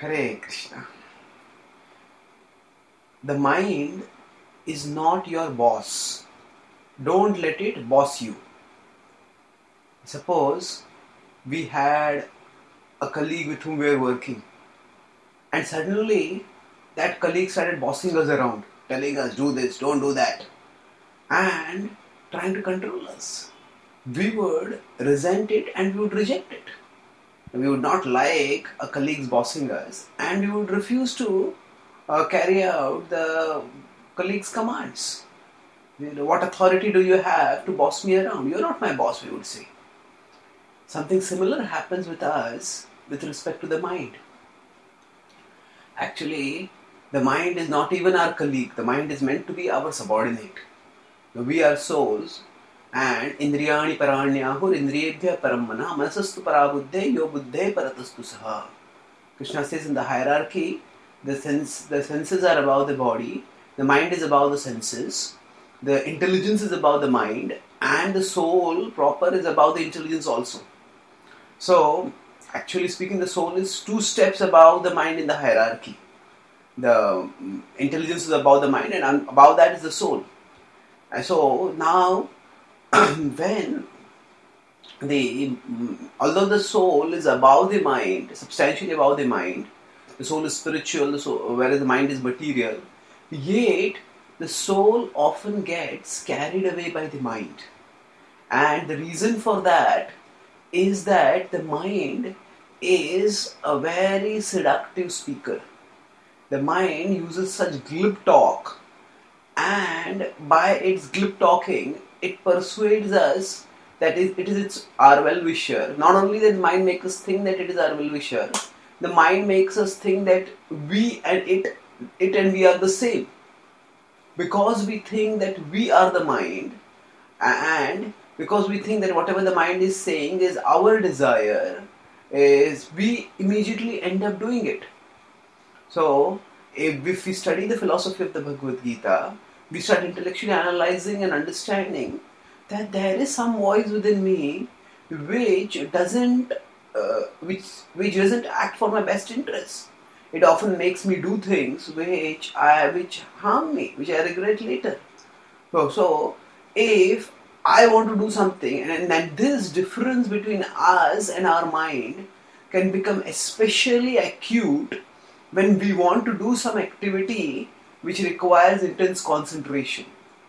Hare Krishna. The mind is not your boss. Don't let it boss you. Suppose we had a colleague with whom we were working, and suddenly that colleague started bossing us around, telling us, do this, don't do that, and trying to control us. We would resent it and we would reject it. We would not like a colleague's bossing us, and we would refuse to carry out the colleague's commands. What authority do you have to boss me around? You're not my boss, we would say. Something similar happens with us with respect to the mind. Actually, the mind is not even our colleague. The mind is meant to be our subordinate. We are souls, and indriyani paranyahur indriyebhya paramana manasastu parabuddhe yo buddhe paratastu saha. Krishna says in the hierarchy, the senses are above the body, the mind is above the senses, the intelligence is above the mind, and the soul proper is above the intelligence also. So, actually speaking, the soul is 2 steps above the mind in the hierarchy. The intelligence is above the mind, and above that is the soul. And so now, when although the soul is above the mind, substantially above the mind, the soul is spiritual, whereas the mind is material, yet the soul often gets carried away by the mind. And the reason for that is that the mind is a very seductive speaker. The mind uses such glib talk, and by its glib talking, it persuades us that it is our well-wisher. Not only that the mind makes us think that it is our well-wisher, the mind makes us think that we and it and we are the same. Because we think that we are the mind, and because we think that whatever the mind is saying is our desire, we immediately end up doing it. So, if we study the philosophy of the Bhagavad Gita, we start intellectually analyzing and understanding that there is some voice within me which doesn't act for my best interest. It often makes me do things which harm me, which I regret later. So if I want to do something, and then this difference between us and our mind can become especially acute when we want to do some activity which requires intense concentration.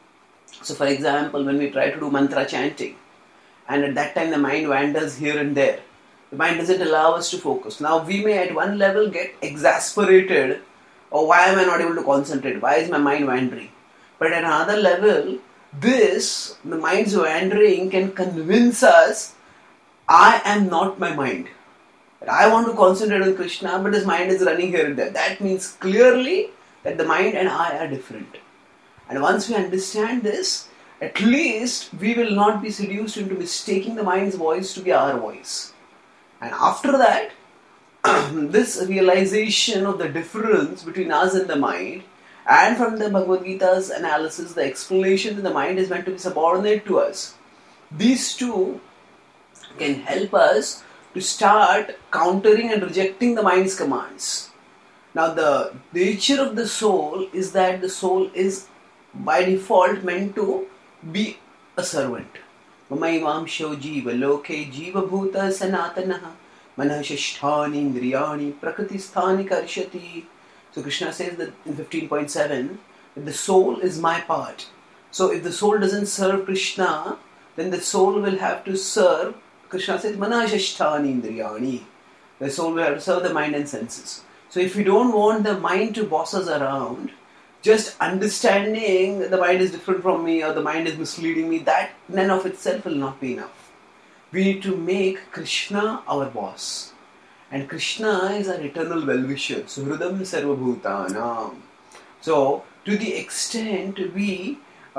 So for example, when we try to do mantra chanting, and at that time the mind wanders here and there, the mind doesn't allow us to focus. Now we may at one level get exasperated, or why am I not able to concentrate? Why is my mind wandering? But at another level, the mind's wandering can convince us, I am not my mind. I want to concentrate on Krishna, but his mind is running here and there. That means clearly that the mind and I are different. And once we understand this, at least we will not be seduced into mistaking the mind's voice to be our voice. And after that, this realization of the difference between us and the mind, and from the Bhagavad Gita's analysis, the explanation that the mind is meant to be subordinate to us, these two can help us to start countering and rejecting the mind's commands. Now the nature of the soul is that the soul is by default meant to be a servant. Mamaivamsho jiva loke jiva bhuta sanatanaha manashishthani indriyani prakritisthani karshati. So Krishna says that in 15.7 that the soul is my part. So if the soul doesn't serve Krishna, then the soul will have to serve, Krishna says, manashishthani indriyani. The soul will have to serve the mind and senses. So if we don't want the mind to boss us around, just understanding that the mind is different from me or the mind is misleading me, that in and of itself will not be enough. We need to make Krishna our boss. And Krishna is our eternal well-wisher. Suhridam sarvabhutanam. So, to the extent we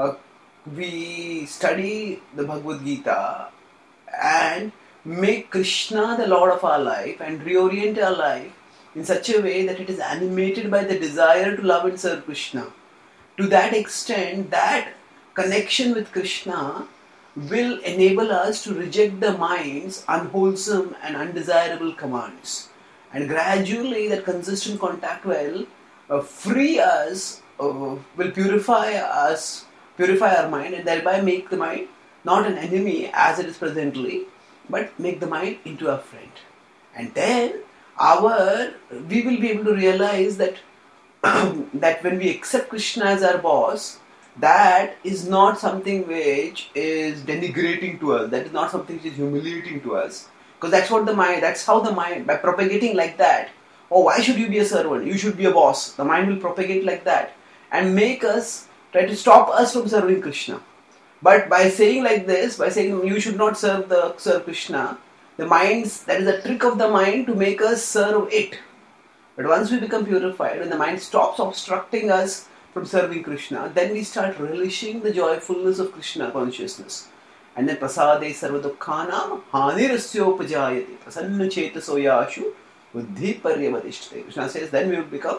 study the Bhagavad Gita and make Krishna the Lord of our life and reorient our life in such a way that it is animated by the desire to love and serve Krishna, to that extent, that connection with Krishna will enable us to reject the mind's unwholesome and undesirable commands. And gradually that consistent contact will free us, will purify our mind, and thereby make the mind not an enemy as it is presently, but make the mind into a friend. And then we will be able to realize that that when we accept Krishna as our boss, that is not something which is denigrating to us. That is not something which is humiliating to us. Because that's how the mind, by propagating like that, oh, why should you be a servant? You should be a boss. The mind will propagate like that and make us, try to stop us from serving Krishna. But by saying like this, by saying you should not serve Krishna, that is a trick of the mind to make us serve it. But once we become purified, when the mind stops obstructing us from serving Krishna, then we start relishing the joyfulness of Krishna consciousness. And then prasade sarvadukhanam hanirasyopajayate prasanna chetaso yashu buddhi paryavadishtate. Krishna says then we will become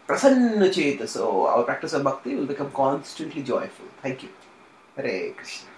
prasanna chetaso. Our practice of bhakti will become constantly joyful. Thank you. Hare Krishna.